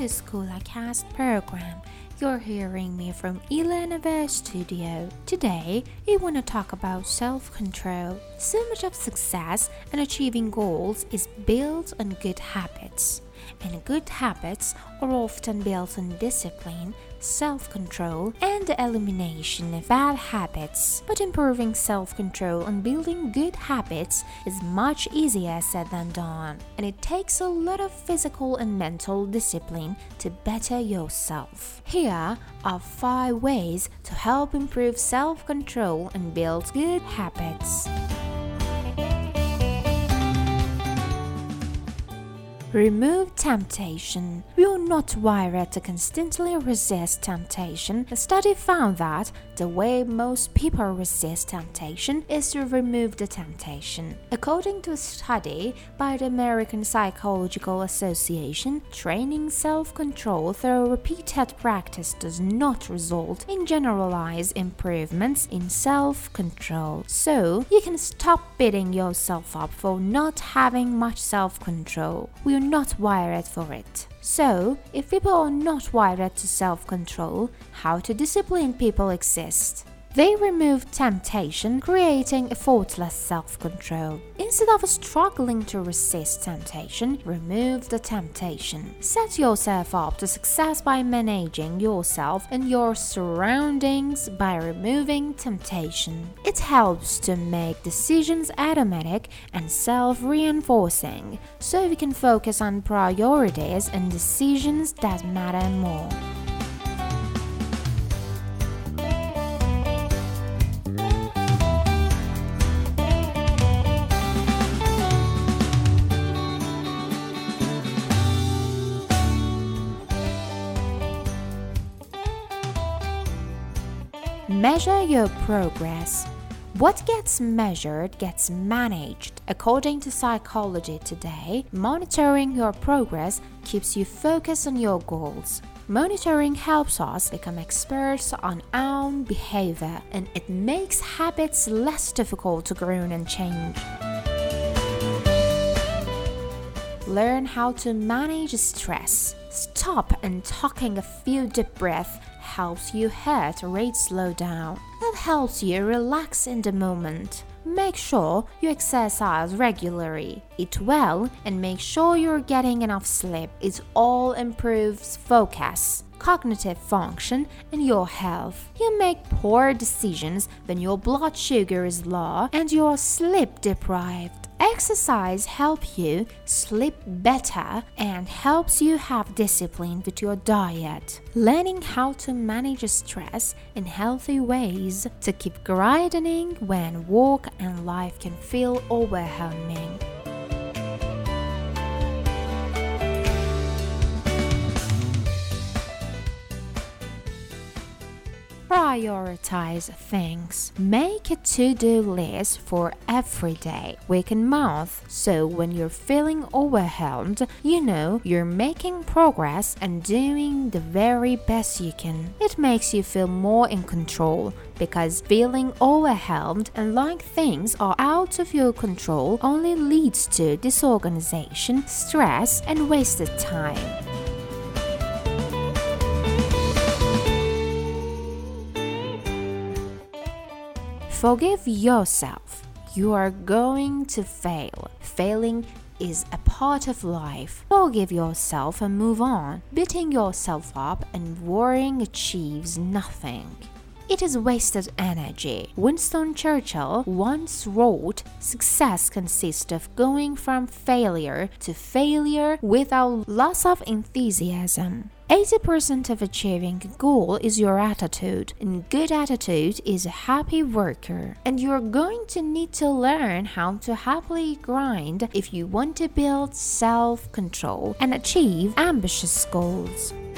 to SchoolAcast program. You're hearing me from Ilanova Studio. Today, we want to talk about self-control. So much of success and achieving goals is built on good habits. And good habits are often built on discipline, self-control, and the elimination of bad habits. But improving self-control and building good habits is much easier said than done. And it takes a lot of physical and mental discipline to better yourself. Here are 5 ways to help improve self-control and build good habits. Remove temptation. We are not wired to constantly resist temptation. A study found that the way most people resist temptation is to remove the temptation. According to a study by the American Psychological Association, training self-control through repeated practice does not result in generalized improvements in self-control. So, you can stop beating yourself up for not having much self-control. We are not wired for it. So, if people are not wired to self-control, how to discipline people exist? They remove temptation, creating effortless self-control. Instead of struggling to resist temptation, remove the temptation. Set yourself up to success by managing yourself and your surroundings by removing temptation. It helps to make decisions automatic and self-reinforcing, so we can focus on priorities and decisions that matter more. Measure your progress. What gets measured gets managed. According to Psychology Today, monitoring your progress keeps you focused on your goals. Monitoring helps us become experts on our own behavior, and it makes habits less difficult to grow and change. Learn how to manage stress. Stop and taking a few deep breaths helps your heart rate slow down. That helps you relax in the moment. Make sure you exercise regularly, eat well, and make sure you're getting enough sleep. It all improves focus, cognitive function, and your health. You make poor decisions when your blood sugar is low and you're sleep deprived. Exercise helps you sleep better and helps you have discipline with your diet. Learning how to manage stress in healthy ways to keep grinding when work and life can feel overwhelming. Prioritize things. Make a to-do list for every day, week and month, so when you're feeling overwhelmed, you know you're making progress and doing the very best you can. It makes you feel more in control, because feeling overwhelmed and like things are out of your control only leads to disorganization, stress, and wasted time. Forgive yourself. You are going to fail. Failing is a part of life. Forgive yourself and move on. Beating yourself up and worrying achieves nothing. It is wasted energy. Winston Churchill once wrote, "Success consists of going from failure to failure without loss of enthusiasm." 80% of achieving a goal is your attitude, and good attitude is a happy worker. And you're going to need to learn how to happily grind if you want to build self-control and achieve ambitious goals.